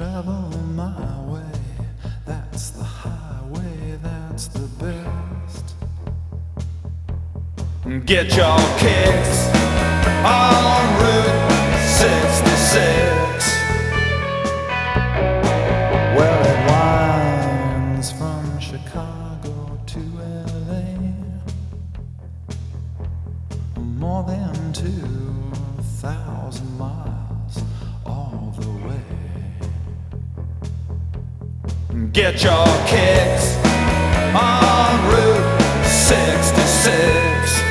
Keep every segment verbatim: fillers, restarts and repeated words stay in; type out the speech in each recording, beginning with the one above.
Travel my way, that's the highway, that's the best. Get your kicks on Route sixty-six. Well, it winds from Chicago to L A, more than two thousand miles all the way. Get your kicks on Route sixty-six.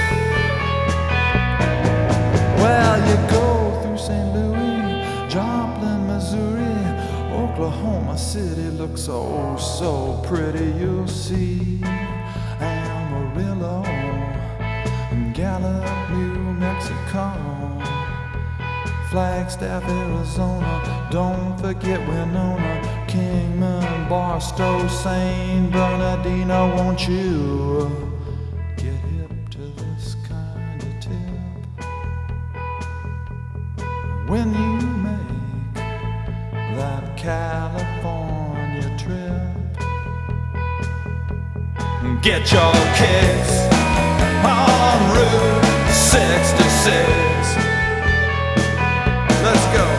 Well, you go through Saint Louis, Joplin, Missouri, Oklahoma City looks so, so pretty. You'll see Amarillo, Gallup, New Mexico, Flagstaff, Arizona, don't forget Winona, Kingman, Barstow, Saint Bernardino. Won't you get hip to this kind of tip when you make that California trip? Get your kicks on Route sixty-six. Let's go.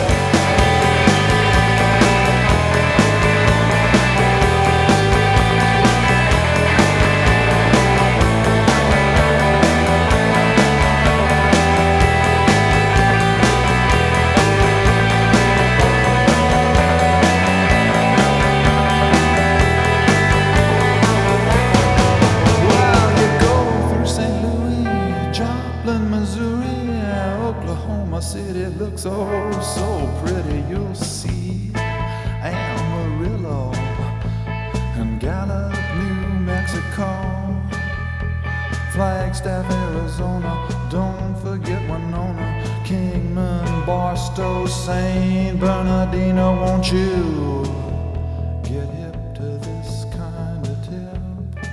Oklahoma City looks oh so pretty. You'll see Amarillo and Gallup, New Mexico, Flagstaff, Arizona, don't forget Winona, Kingman, Barstow, Saint Bernardino. Won't you get hip to this kind of tip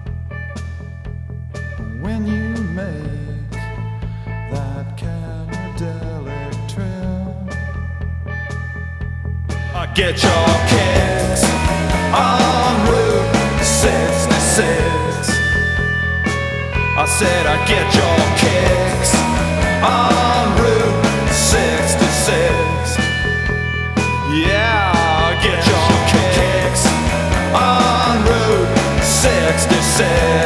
when you make that Caladelic trip? Get your kicks on Route sixty-six. I said I get your kicks on Route sixty-six. Yeah, get your kicks on Route sixty-six.